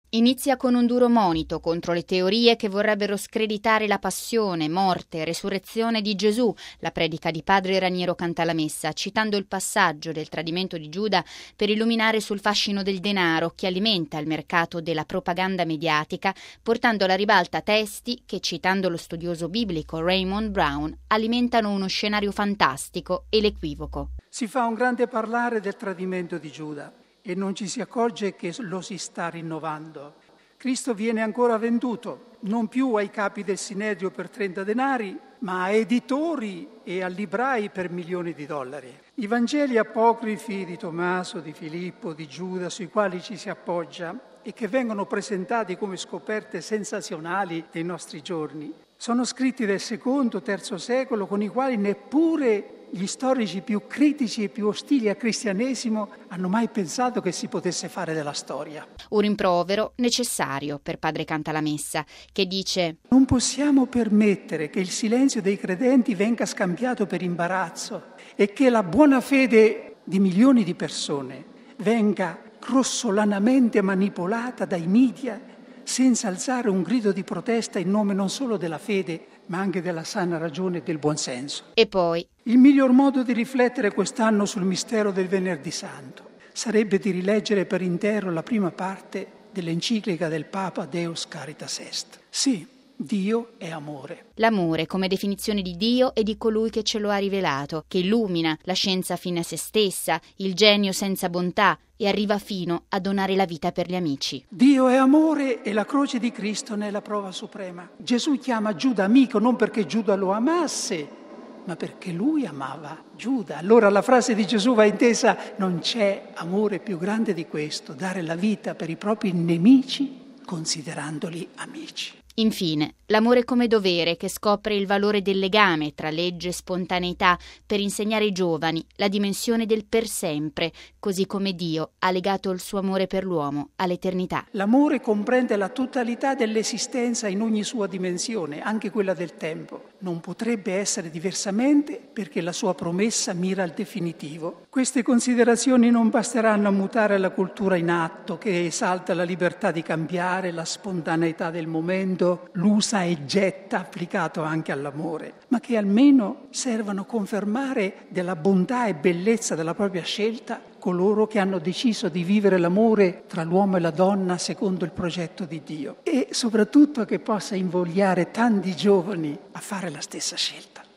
Inizia con un duro monito contro le teorie che vorrebbero screditare la passione, morte e resurrezione di Gesù, la predica di padre Raniero Cantalamessa, citando il passaggio del tradimento di Giuda per illuminare sul fascino del denaro che alimenta il mercato della propaganda mediatica, portando alla ribalta testi che, citando lo studioso biblico Raymond Brown, alimentano uno scenario fantastico e l'equivoco. Si fa un grande parlare del tradimento di Giuda e non ci si accorge che lo si sta rinnovando. Cristo viene ancora venduto, non più ai capi del Sinedrio per 30 denari, ma a editori e a librai per milioni di dollari. I Vangeli apocrifi di Tommaso, di Filippo, di Giuda, sui quali ci si appoggia e che vengono presentati come scoperte sensazionali dei nostri giorni, sono scritti del II-III secolo con i quali neppure gli storici più critici e più ostili al cristianesimo hanno mai pensato che si potesse fare della storia. Un rimprovero necessario per padre Cantalamessa, che dice: non possiamo permettere che il silenzio dei credenti venga scambiato per imbarazzo e che la buona fede di milioni di persone venga grossolanamente manipolata dai media senza alzare un grido di protesta in nome non solo della fede, ma anche della sana ragione e del buonsenso. E poi: il miglior modo di riflettere quest'anno sul mistero del Venerdì Santo sarebbe di rileggere per intero la prima parte dell'enciclica del Papa Deus Caritas Est. Sì, Dio è amore. L'amore come definizione di Dio e di colui che ce lo ha rivelato, che illumina la scienza fine a se stessa, il genio senza bontà e arriva fino a donare la vita per gli amici. Dio è amore e la croce di Cristo ne è la prova suprema. Gesù chiama Giuda amico non perché Giuda lo amasse, ma perché lui amava Giuda. Allora la frase di Gesù va intesa: non c'è amore più grande di questo, dare la vita per i propri nemici considerandoli amici. Infine, l'amore come dovere che scopre il valore del legame tra legge e spontaneità per insegnare ai giovani la dimensione del per sempre, così come Dio ha legato il suo amore per l'uomo all'eternità. L'amore comprende la totalità dell'esistenza in ogni sua dimensione, anche quella del tempo. Non potrebbe essere diversamente perché la sua promessa mira al definitivo. Queste considerazioni non basteranno a mutare la cultura in atto che esalta la libertà di cambiare, la spontaneità del momento, l'usa e getta applicato anche all'amore, ma che almeno servano a confermare della bontà e bellezza della propria scelta coloro che hanno deciso di vivere l'amore tra l'uomo e la donna secondo il progetto di Dio, e soprattutto che possa invogliare tanti giovani a fare la stessa scelta.